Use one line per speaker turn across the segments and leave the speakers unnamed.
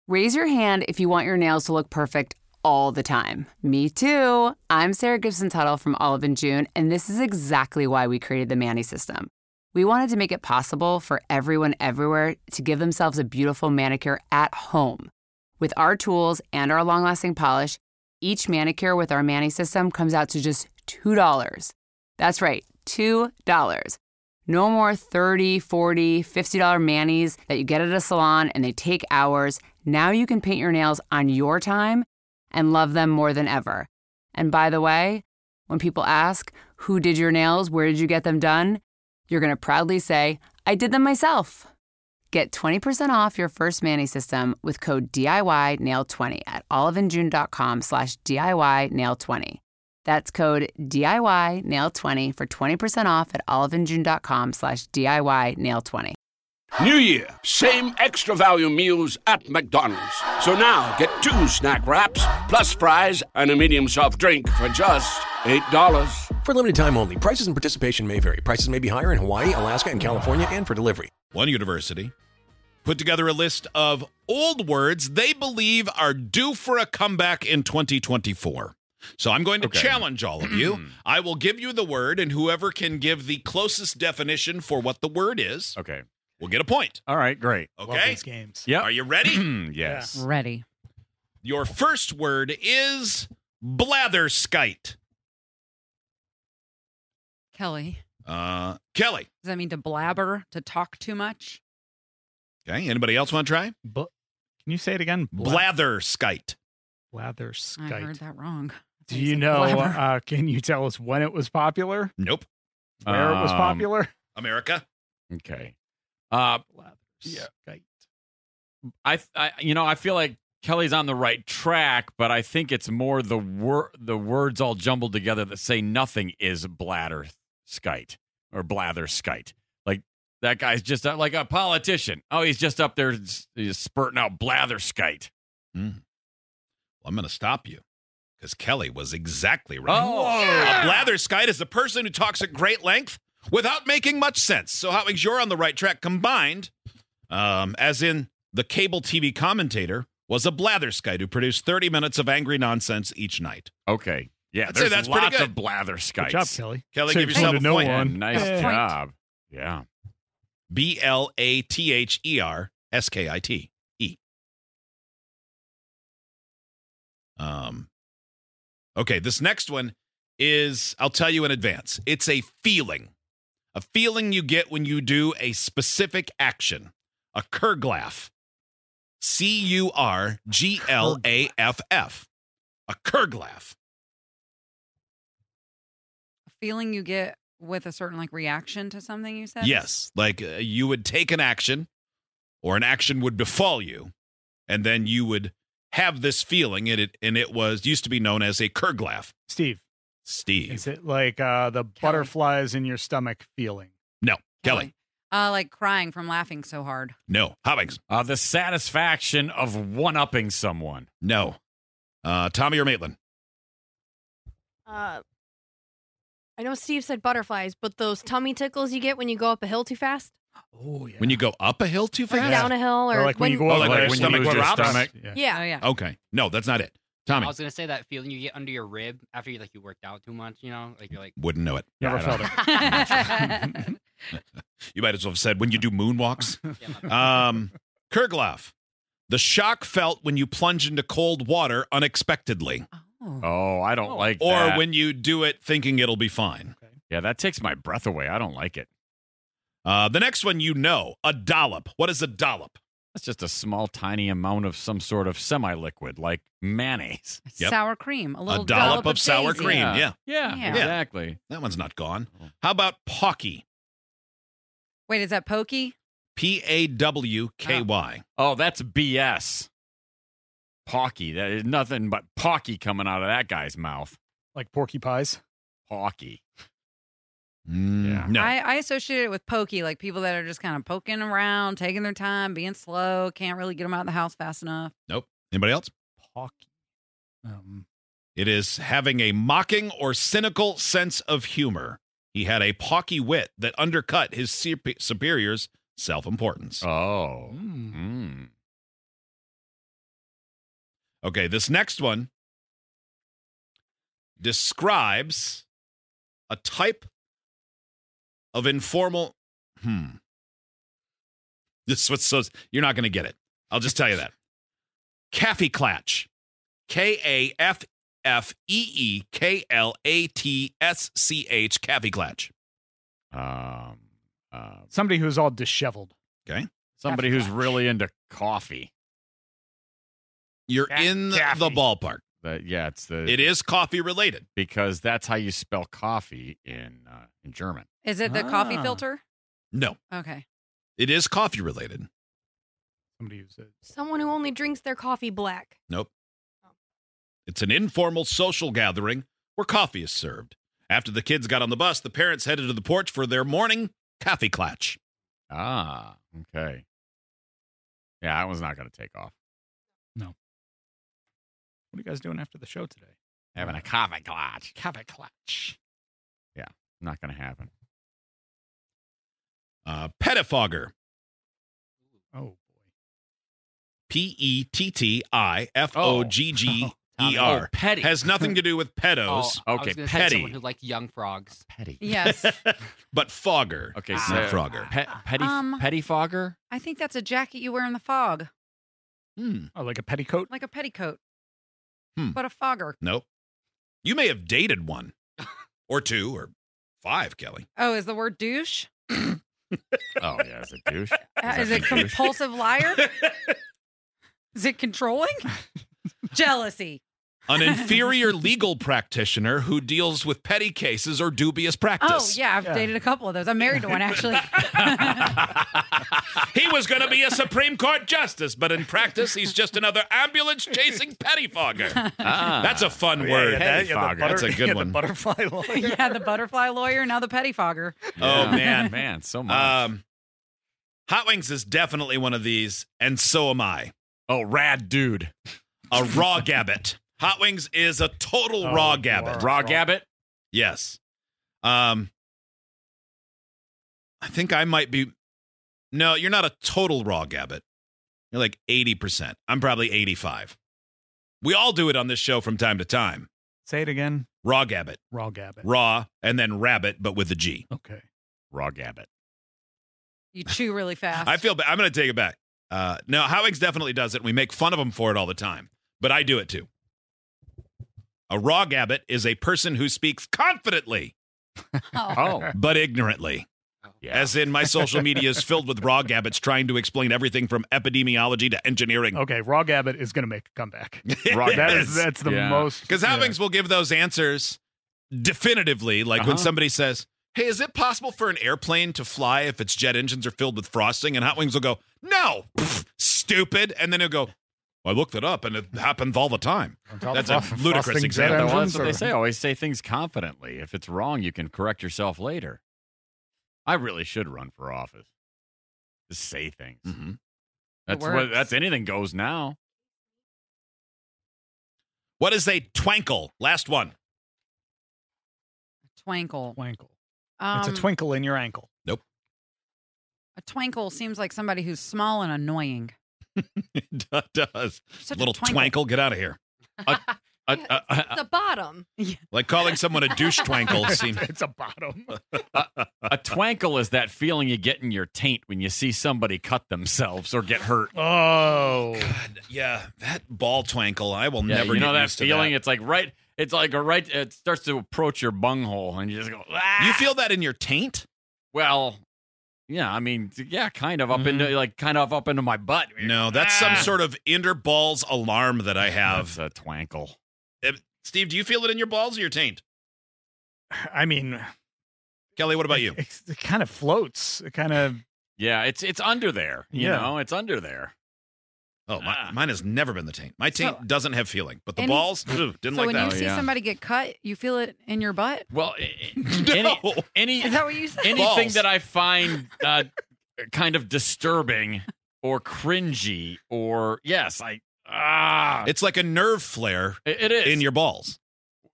Raise your hand if you want your nails to look perfect all the time. Me too. I'm Sarah Gibson Tuttle from Olive & June, and this is exactly why we created the Manny system. We wanted to make it possible for everyone everywhere to give themselves a beautiful manicure at home. With our tools and our long-lasting polish, each manicure with our Manny system comes out to just $2. That's right, $2. No more $30, $40, $50 manis that you get at a salon and they take hours. Now you can paint your nails on your time and love them more than ever. And by the way, when people ask, who did your nails, where did you get them done? You're going to proudly say, I did them myself. Get 20% off your first Manny system with code DIYNail20 at oliveandjune.com/DIYNail20. That's code DIYNail20 for 20% off at oliveandjune.com/DIYNail20.
New Year, same extra value meals at McDonald's. So now get 2 snack wraps, plus fries, and a medium soft drink for just $8.
For limited time only. Prices and participation may vary. Prices may be higher in Hawaii, Alaska, and California, and for delivery.
One university put together a list of old words they believe are due for a comeback in 2024. So I'm going to challenge all of you. I will give you the word, and whoever can give the closest definition for what the word is, will get a point.
All right, great.
Okay?
Love these games.
Yep.
Are you ready?
Yes.
Ready.
Your first word is blatherskite.
Kelly.
Kelly.
Does that mean to blabber, to talk too much?
Okay, anybody else want to try?
Can you say it again?
Blatherskite.
Blatherskite.
I heard that wrong.
Do you know, can you tell us when it was popular?
Nope.
Where it was popular?
America.
Okay.
Blatherskite.
I feel like Kelly's on the right track, but I think it's more the words all jumbled together that say nothing is blatherskite or blatherskite. Like that guy's just like a politician. Oh, he's just up there he's spurting out blatherskite.
Well, I'm going to stop you because Kelly was exactly right.
Oh,
A blatherskite is a person who talks at great length without making much sense. So how you're on the right track combined, as in the cable TV commentator was a blatherskite who produced 30 minutes of angry nonsense each night.
Okay. Yeah,
I'd say
there's
that's pretty
lots
good.
of blatherskites.
Good job, Kelly.
Kelly,
So
give
you
yourself a
pointed no
point.
one.
Nice
Yeah.
job. Yeah.
blatherskite. Okay, this next one is, I'll tell you in advance. It's a feeling you get when you do a specific action. A Kurglaff. Curglaff. A Kurglaff.
A feeling you get with a certain reaction to something you said?
Yes, like you would take an action or an action would befall you, and then you would have this feeling, and it used to be known as a Kurglaff.
Steve. Is it like the butterflies in your stomach feeling?
No. Kelly.
Like crying from laughing so hard.
No. Hobbings.
The satisfaction of one-upping someone.
No. Tommy or Maitland?
I know Steve said butterflies, but those tummy tickles you get when you go up a hill too fast?
Oh, yeah.
When you go up a hill too
Or
fast?
down a hill? Or
like when you go over
like
your
when your
stomach
stomach
drops?
drops?
Yeah.
Oh, yeah.
Okay. No, that's not it. Tommy.
I was gonna say that feeling you get under your rib after you worked out too much, like you're like
Wouldn't know it.
Never felt it.
You might as well have said when you do moonwalks.
yeah,
Kurglaff. The shock felt when you plunge into cold water unexpectedly.
Oh, I don't like
Or
that.
when you do it thinking it'll be fine.
Yeah, that takes my breath away. I don't like it.
The next one, a dollop. What is a dollop?
That's just a small, tiny amount of some sort of semi-liquid, like mayonnaise.
Yep.
Sour cream. A little
A dollop of sour
daisy.
cream. Yeah.
Yeah,
Yeah.
exactly.
That one's not gone. How about Pawky?
Wait, is that pokey?
Pawky.
Oh, that's BS. Pawky. That is nothing but Pawky coming out of that guy's mouth.
Like Porky Pies?
Pawky.
Yeah. No.
I associate it with pokey, like people that are just kind of poking around, taking their time, being slow, can't really get them out of the house fast enough.
Nope. Anybody else?
Porky.
It is having a mocking or cynical sense of humor. He had a pawky wit that undercut his superiors' self-importance.
Oh.
Okay, this next one describes a type of informal. This was so you're not going to get it. I'll just tell you that. Kaffeeklatsch. Kaffeeklatsch. Kaffeeklatsch.
Somebody who's all disheveled.
Okay.
Somebody who's really into coffee.
You're in the ballpark.
It
is coffee related
because that's how you spell coffee in German.
Is it the coffee filter?
No.
Okay.
It is coffee related.
Somebody who said
Someone who only drinks their coffee black.
Nope. It's an informal social gathering where coffee is served. After the kids got on the bus, the parents headed to the porch for their morning Kaffeeklatsch.
Ah, okay. Yeah, that one's not going to take off.
no. What are you guys doing after the show today?
Having a Kaffeeklatsch.
Kaffeeklatsch.
Yeah, not going to happen.
Pettifogger.
Oh, boy.
Pettifogger.
Oh, petty.
Has nothing to do with pedos.
I
Okay,
was gonna say
petty.
someone who liked young frogs.
Petty.
Yes.
But fogger.
Okay,
not
so
Frogger.
pettifogger?
I think that's a jacket you wear in the fog,
Oh, like a petticoat?
like a petticoat.
Hmm.
But a fogger.
Nope. You may have dated one or two or five, Kelly.
Oh, is the word douche?
Oh, yeah, is it douche?
Is it compulsive liar? Is it controlling? Jealousy.
An inferior legal practitioner who deals with petty cases or dubious
Oh,
practice.
yeah, I've dated a couple of those. I'm married to one, actually.
He was going to be a Supreme Court justice, but in practice, he's just another ambulance-chasing pettifogger. That's a fun word. That's a good one.
The butterfly lawyer.
Yeah, the butterfly lawyer, now the pettifogger.
Oh, man.
Man, so much.
Hot Wings is definitely one of these, and so am I.
Oh, rad dude.
A raw gabbit. Hot Wings is a total raw gabbit.
Raw gabbit?
Yes. I think I might be. No, you're not a total raw gabbit. You're like 80%. I'm probably 85. We all do it on this show from time to time.
Say it again.
Raw gabbit.
Raw gabbit.
Raw and then rabbit, but with a G.
Okay.
Raw gabbit.
You chew really fast.
I feel bad. I'm going to take it back. No, Hot Wings definitely does it. And we make fun of him for it all the time. But I do it too. A raw gabbit is a person who speaks confidently, but ignorantly.
Yeah.
As in, my social media is filled with raw gabbits trying to explain everything from epidemiology to engineering.
Okay, raw gabbit is going to make a comeback.
Yes.
That's the most.
Because Hot Wings will give those answers definitively, like when somebody says, hey, is it possible for an airplane to fly if its jet engines are filled with frosting? And Hot Wings will go, no, stupid. And then he'll go, well, I looked it up, and it happens all the time. That's a ludicrous example.
Well, that's what they say. Always say things confidently. If it's wrong, you can correct yourself later. I really should run for office. Just say things.
Mm-hmm.
That's anything goes now.
What is a twankle? Last one.
Twankle.
Twankle. It's a twinkle in your ankle.
Nope.
A twankle seems like somebody who's small and annoying.
It does.
Such a
Little twankle, get out of here.
The bottom.
Like calling someone a douche twankle.
It's a bottom.
A twankle is that feeling you get in your taint when you see somebody cut themselves or get hurt.
Oh.
God, yeah, that ball twankle. I will never
you know
get
that
used to
feeling?
that.
It's like right. It's like it starts to approach your bunghole, and you just go. Ah!
You feel that in your taint?
Well, yeah. I mean, yeah, kind of up into my butt.
No, that's some sort of interballs alarm that I have.
That's a twankle.
Steve, do you feel it in your balls or your taint?
I mean,
Kelly, what about you?
It kind of floats. It kind of.
Yeah, it's under there. You know, it's under there.
Oh, mine has never been the taint. My taint doesn't have feeling, but the
Any-
balls, didn't
So
like
when
that.
you see somebody get cut, you feel it in your butt?
Well,
No.
any
Is that what you said?
anything
Balls.
that I find kind of disturbing or cringy or yes,
It's like a nerve flare
it is
in your balls.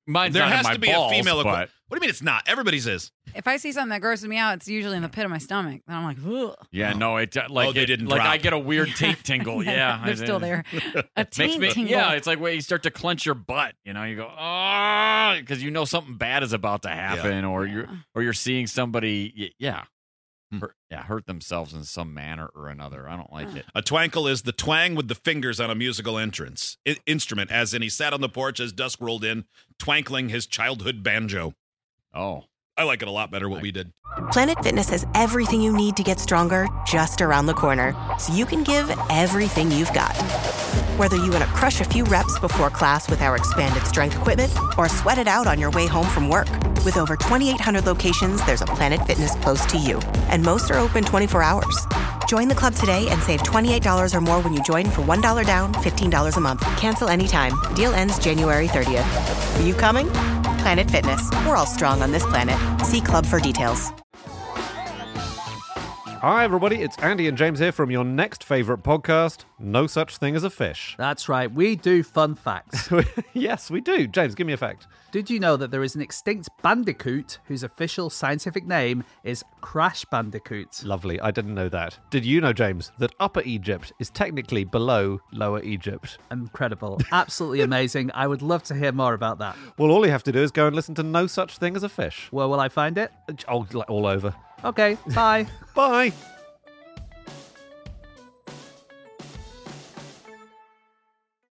Mine's
There
not in
has
my
to be
balls,
a female.
but
What do you mean it's not? Everybody's is.
If I see something that grosses me out, it's usually in the pit of my stomach. And I'm like, ugh.
yeah, no, it like
they didn't
like
drop.
I get a weird taint tingle. Yeah,
They're still there. A taint tingle.
Yeah, it's like when you start to clench your butt. You know, you go oh, because you know something bad is about to happen, or you're seeing somebody. Hurt themselves in some manner or another. I don't like it.
A twankle is the twang with the fingers on a musical instrument, as in he sat on the porch as dusk rolled in, twankling his childhood banjo.
Oh.
I like it a lot better what we did.
Planet Fitness has everything you need to get stronger just around the corner, so you can give everything you've got. Whether you want to crush a few reps before class with our expanded strength equipment or sweat it out on your way home from work. With over 2,800 locations, there's a Planet Fitness close to you, and most are open 24 hours. Join the club today and save $28 or more when you join for $1 down, $15 a month. Cancel anytime. Deal ends January 30th. Are you coming? Planet Fitness. We're all strong on this planet. See club for details.
Hi, everybody. It's Andy and James here from your next favourite podcast, No Such Thing as a Fish.
That's right. We do fun facts.
Yes, we do. James, give me a fact.
Did you know that there is an extinct bandicoot whose official scientific name is Crash Bandicoot?
Lovely. I didn't know that. Did you know, James, that Upper Egypt is technically below Lower Egypt?
Incredible. Absolutely amazing. I would love to hear more about that.
Well, all you have to do is go and listen to No Such Thing as a Fish.
Where will I find it?
Oh, all over.
Okay, bye.
Bye.